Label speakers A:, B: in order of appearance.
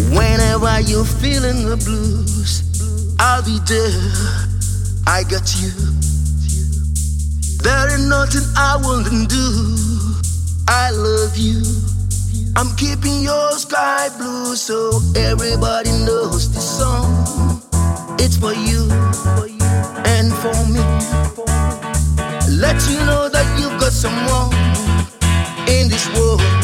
A: Whenever you're feeling the blues, I'll be there. I got you. There ain't nothing I wouldn't do. I love you. I'm keeping your sky blue so everybody knows this song. It's for you and for me. Let you know that you've got someone in this world